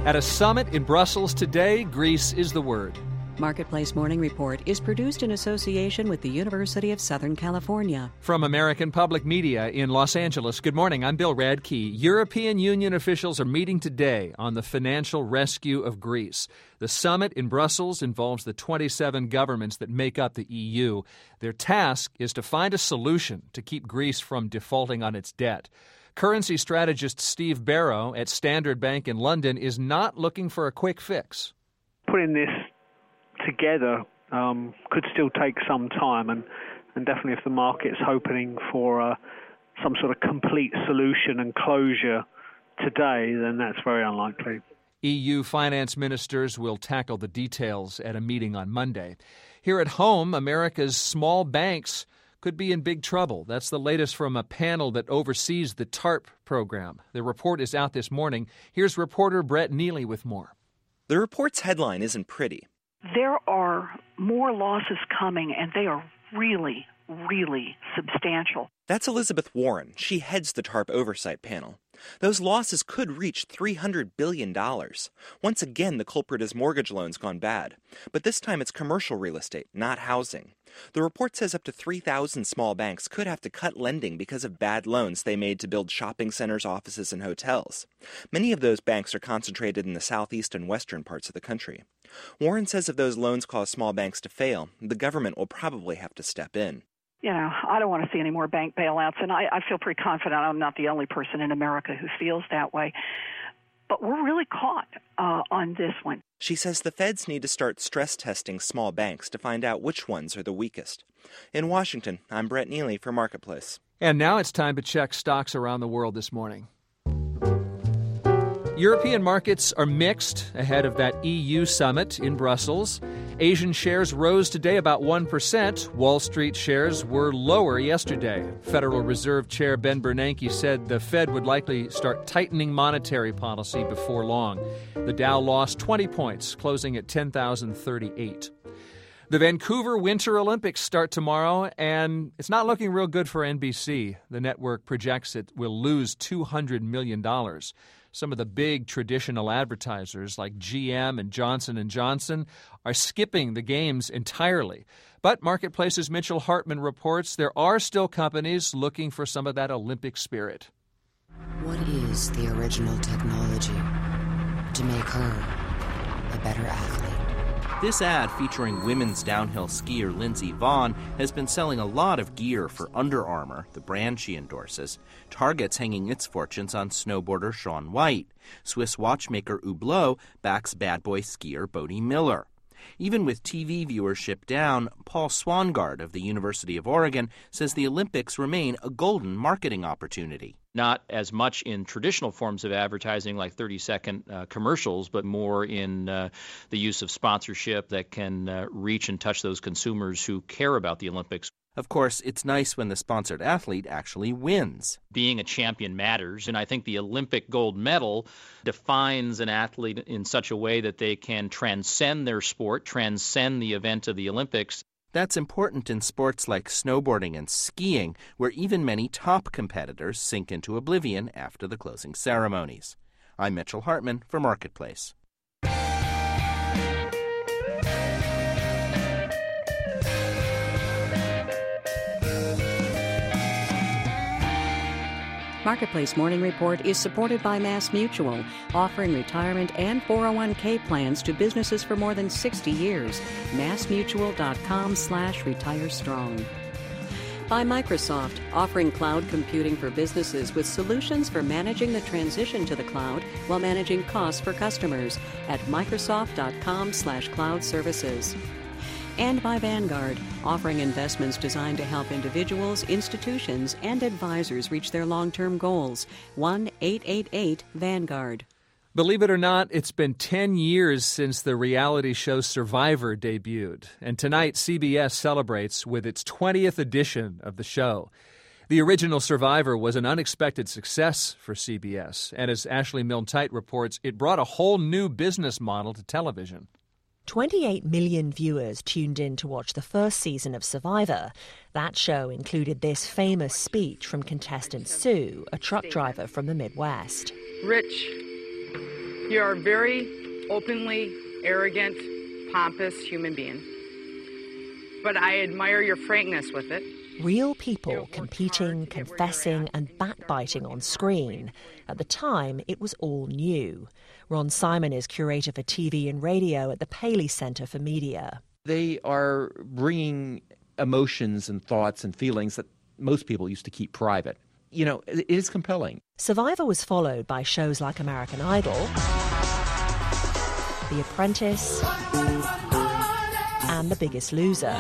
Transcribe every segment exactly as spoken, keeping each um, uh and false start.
At a summit in Brussels today, Greece is the word. Marketplace Morning Report is produced in association with the University of Southern California. From American Public Media in Los Angeles, good morning. I'm Bill Radke. European Union officials are meeting today on the financial rescue of Greece. The summit in Brussels involves the twenty-seven governments that make up the E U. Their task is to find a solution to keep Greece from defaulting on its debt. Currency strategist Steve Barrow at Standard Bank in London is not looking for a quick fix. Putting this together um, could still take some time, and, and definitely if the market's hoping for uh, some sort of complete solution and closure today, then that's very unlikely. E U finance ministers will tackle the details at a meeting on Monday. Here at home, America's small banks could be in big trouble. That's the latest from a panel that oversees the TARP program. The report is out this morning. Here's reporter Brett Neely with more. The report's headline isn't pretty. There are more losses coming, and they are really, really substantial. That's Elizabeth Warren. She heads the TARP oversight panel. Those losses could reach three hundred billion dollars. Once again, the culprit is mortgage loans gone bad. But this time it's commercial real estate, not housing. The report says up to three thousand small banks could have to cut lending because of bad loans they made to build shopping centers, offices, and hotels. Many of those banks are concentrated in the southeast and western parts of the country. Warren says if those loans cause small banks to fail, the government will probably have to step in. You know, I don't want to see any more bank bailouts, and I, I feel pretty confident I'm not the only person in America who feels that way. But we're really caught uh, on this one. She says the feds need to start stress testing small banks to find out which ones are the weakest. In Washington, I'm Brett Neely for Marketplace. And now it's time to check stocks around the world this morning. European markets are mixed ahead of that E U summit in Brussels. Asian shares rose today about one percent. Wall Street shares were lower yesterday. Federal Reserve Chair Ben Bernanke said the Fed would likely start tightening monetary policy before long. The Dow lost twenty points, closing at ten thousand thirty-eight. The Vancouver Winter Olympics start tomorrow, and it's not looking real good for N B C. The network projects it will lose two hundred million dollars. Some of the big traditional advertisers like G M and Johnson and Johnson are skipping the games entirely. But Marketplace's Mitchell Hartman reports there are still companies looking for some of that Olympic spirit. What is the original technology to make her a better athlete? This ad featuring women's downhill skier Lindsey Vonn has been selling a lot of gear for Under Armour, the brand she endorses. Target's hanging its fortunes on snowboarder Shaun White. Swiss watchmaker Hublot backs bad boy skier Bode Miller. Even with T V viewership down, Paul Swangard of the University of Oregon says the Olympics remain a golden marketing opportunity. Not as much in traditional forms of advertising like thirty-second uh, commercials, but more in uh, the use of sponsorship that can uh, reach and touch those consumers who care about the Olympics. Of course, it's nice when the sponsored athlete actually wins. Being a champion matters, and I think the Olympic gold medal defines an athlete in such a way that they can transcend their sport, transcend the event of the Olympics. That's important in sports like snowboarding and skiing, where even many top competitors sink into oblivion after the closing ceremonies. I'm Mitchell Hartman for Marketplace. Marketplace Morning Report is supported by MassMutual, offering retirement and four oh one k plans to businesses for more than sixty years. MassMutual.com slash retire strong. By Microsoft, offering cloud computing for businesses with solutions for managing the transition to the cloud while managing costs for customers at Microsoft.com slash cloud services. And by Vanguard, offering investments designed to help individuals, institutions, and advisors reach their long-term goals. one eight eight eight Vanguard. Believe it or not, it's been ten years since the reality show Survivor debuted, and tonight C B S celebrates with its twentieth edition of the show. The original Survivor was an unexpected success for C B S, and as Ashley Milne-Tite reports, it brought a whole new business model to television. twenty-eight million viewers tuned in to watch the first season of Survivor. That show included this famous speech from contestant Sue, a truck driver from the Midwest. Rich, You're a very openly arrogant, pompous human being. But I admire your frankness with it. Real people competing, confessing and backbiting on screen. At the time, it was all new. Ron Simon is curator for T V and radio at the Paley Center for Media. They are bringing emotions and thoughts and feelings that most people used to keep private. You know, it is compelling. Survivor was followed by shows like American Idol, The Apprentice, and The Biggest Loser.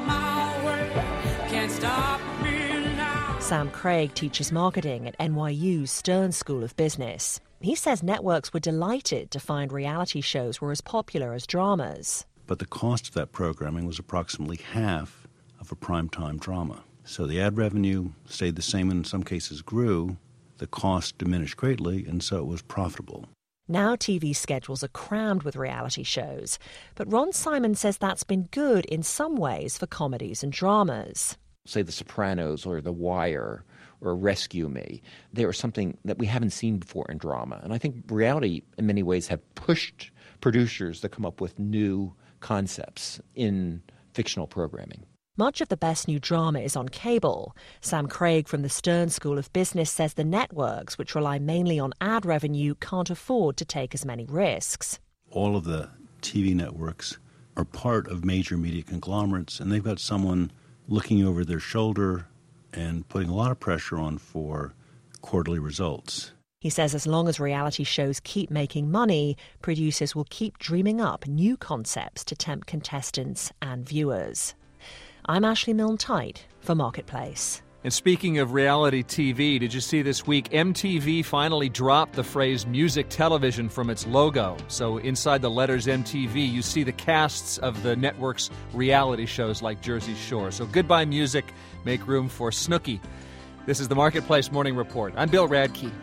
Sam Craig teaches marketing at N Y U's Stern School of Business. He says networks were delighted to find reality shows were as popular as dramas. But the cost of that programming was approximately half of a primetime drama. So the ad revenue stayed the same and in some cases grew. The cost diminished greatly, and so it was profitable. Now T V schedules are crammed with reality shows. But Ron Simon says that's been good in some ways for comedies and dramas. Say The Sopranos or The Wire or Rescue Me. They are something that we haven't seen before in drama. And I think reality, in many ways, have pushed producers to come up with new concepts in fictional programming. Much of the best new drama is on cable. Sam Craig from the Stern School of Business says the networks, which rely mainly on ad revenue, can't afford to take as many risks. All of the T V networks are part of major media conglomerates, and they've got someone looking over their shoulder and putting a lot of pressure on for quarterly results. He says as long as reality shows keep making money, producers will keep dreaming up new concepts to tempt contestants and viewers. I'm Ashley Milne-Tite for Marketplace. And speaking of reality T V, did you see this week M T V finally dropped the phrase music television from its logo? So inside the letters M T V, you see the casts of the network's reality shows like Jersey Shore. So goodbye music, make room for Snooki. This is the Marketplace Morning Report. I'm Bill Radke.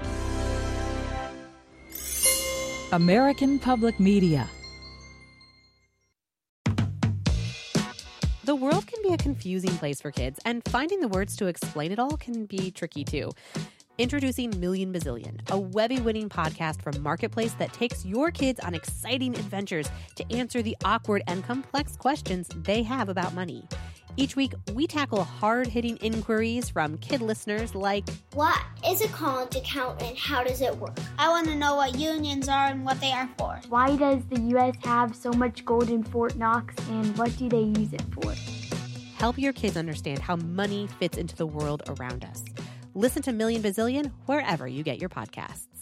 American Public Media. The world can be a confusing place for kids, and finding the words to explain it all can be tricky too. Introducing Million Bazillion, a Webby-winning podcast from Marketplace that takes your kids on exciting adventures to answer the awkward and complex questions they have about money. Each week, we tackle hard-hitting inquiries from kid listeners like, what is a college account and how does it work? I want to know what unions are and what they are for. Why does the U S have so much gold in Fort Knox and what do they use it for? Help your kids understand how money fits into the world around us. Listen to Million Bazillion wherever you get your podcasts.